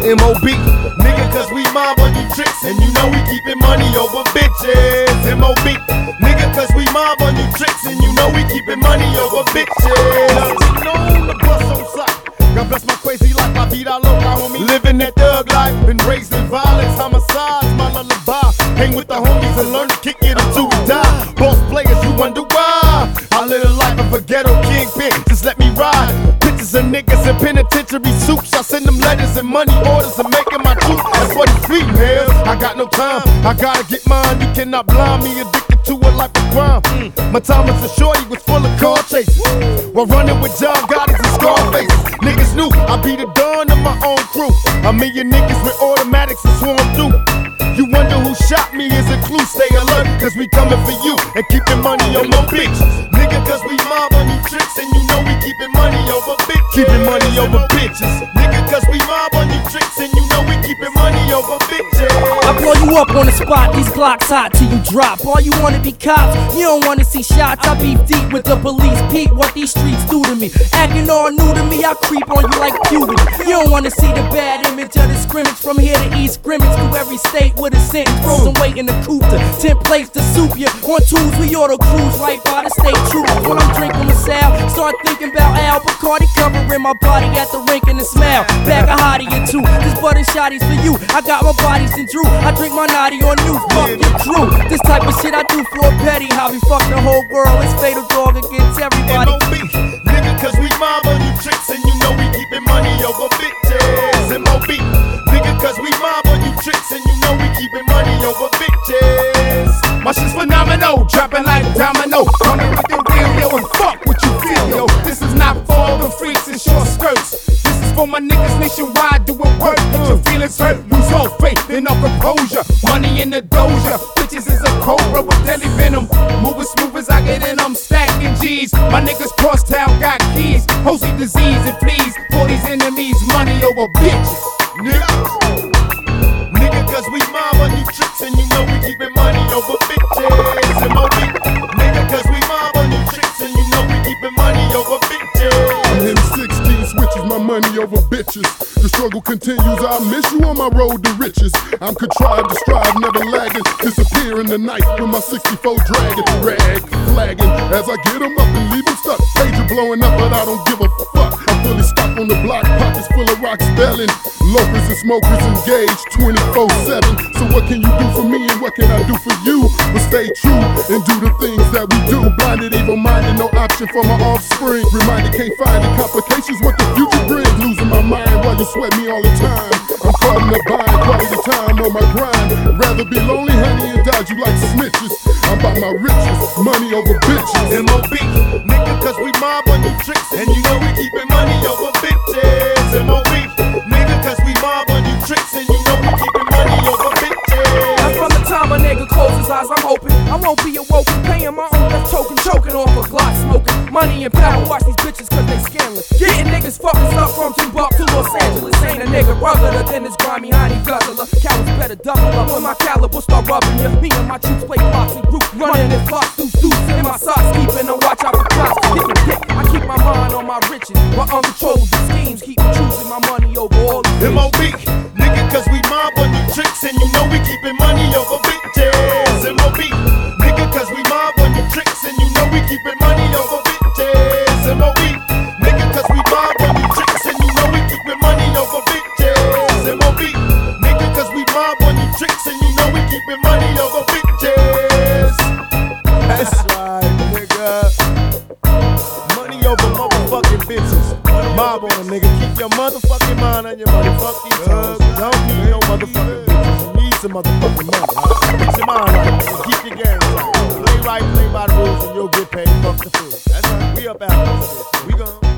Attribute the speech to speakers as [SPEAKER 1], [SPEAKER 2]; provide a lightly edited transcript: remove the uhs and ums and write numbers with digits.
[SPEAKER 1] M.O.B. Nigga, cause we mob on you tricks, and you know we keepin' money over bitches. M.O.B. Nigga, cause we mob on you tricks, and you know we keepin' money over bitches. Known to bust on sight. God bless my crazy life, my vida loca, homie. Living that thug life, been raised in violence, homicides, my lullaby. Hang with the homies and learn to kick it until we die. Boss players, you wonder why I live a life of a ghetto kingpin. Just let me ride. Pictures of niggas in penitentiary suits. I send them letters and money orders and making my truth. That's what it's females. I got no time, I gotta get mine. You cannot blind me, addicted to a life of crime. My time as a shorty was full of car chases, while running with John Gotti's and Scarfaces. Niggas knew I be the dawn of my own crew. A million niggas with automatics and swarm through. You wonder who shot me is a clue. Stay alert, cause we coming for you and keepin' money on no bitches. Nigga, cause we mob on you tricks, and you know we keepin' money over bitches. Keepin' money over bitches. Nigga, cause we mob on you tricks, and you know we keepin' money over bitches.
[SPEAKER 2] I blow you up on the spot, these Glocks hot till you drop. All you wanna be cops, you don't wanna see shots. I beef deep with the police, peep what these streets do to me. Acting all new to me, I creep on you like puberty. You don't wanna see the bad image of the scrimmage. From here to East Scrimmage, through every state with a sentence. Frozen weight in the coupe, 10 plates to soup ya. On twos, we auto cruise right by the state troops. When I'm drinking with Sal, start thinking about Al Bacardi covering my body at the rink in the smile. Bag a hottie or two, this butter shotty's for you. I got my bodies in Drew, I drink my naughty on you, fuck your crew. This type of shit I do for a petty. How we fuck the whole world, it's fatal dog against everybody.
[SPEAKER 1] M.O.B. Nigga, cause we mob on you tricks, and you know we keepin' money over bitches. M.O.B. Nigga, cause we mob on you tricks, and you know we keepin' money over bitches.
[SPEAKER 3] My shit's phenomenal, dropping like domino. Coming with the real, yo, and fuck what you feel, yo. This is not for all the freaks in short skirts. This is for my niggas nationwide doing work. But your feelings hurt, lose all faith in our composure. Money in the doja, bitches is a cobra with deadly venom. Moving smooth as I get in, I'm stacking G's. My niggas cross town got keys. Hosey disease and fleas for these enemies. Money over bitches.
[SPEAKER 1] Nigga, cause we mob on you tricks, and you know we keepin' money over bitches. M.O.B. Nigga, cause we mob on you tricks, and you know we keepin' money over bitches.
[SPEAKER 4] I'm hitting 16 switches, my money over bitches. The struggle continues, I miss you on my road to riches. I'm contrived to strive, never lagging. Disappear in the night with my 64 dragging. Rag, flagging, as I get them up and leave them stuck. Pager blowing up, but I don't give a fuck. I'm fully stocked on the block, pockets full of rocks belling. Loafers and smokers engaged 24/7. So what can you do for me and what can I do for you? But stay true and do the things that we do. Blinded, evil-minded, no option for my offspring. Reminded, can't find the complications what the future brings. Losing my mind while you sweat me all the time. I'm caught in the bind, quality time on my grind. Rather be lonely, honey, and dodge you like snitches. I'm about my riches, money over bitches.
[SPEAKER 1] M.O.B. Nigga, cause we mob on you tricks, and you know we keepin' money over bitches. M.O.B. Nigga, cause we mob on you tricks, and you know we keepin' money over bitches.
[SPEAKER 2] And from the time a nigga closes his eyes, I'm hoping I won't be awoken, paying my own left token, choking off a Glock, smoking money and power. Watch these bitches cause they scandalous. Getting niggas fucking stuff from Timbuktu to Los Angeles. Ain't a nigga ruggeder than this grimy honey guzzler. Cowards better double up when my caliber start rubbing ya. Me and my troops play blocks and group running in blocks, deuce in my socks, keeping a watch out for cops. Getting dick, I keep my mind on my riches. My uncontrollable schemes keep me choosing my money over all the
[SPEAKER 1] M.O.B. Nigga, cause we mob on you tricks, and you know we keepin' money over bitches. M.O.B. Nigga, cause we mob on you tricks, and you know we keepin' money over bitches. M.O.B. Nigga, cause we mob on you tricks, and you know we keepin' money over bitches. M.O.B. Nigga, cause we mob on you tricks, and you know we keepin' money over bitches. That's right, nigga. Money over motherfucking bitches. Mob on them, nigga. Keep your motherfucking mind on your motherfucking toes. Don't need no motherfucking bitches. You need some motherfucking money. Get your mind right. Keep your game right. Play right, play by the rules, and you'll get paid. Fuck the food. That's right. We up out of this bitch. We gone.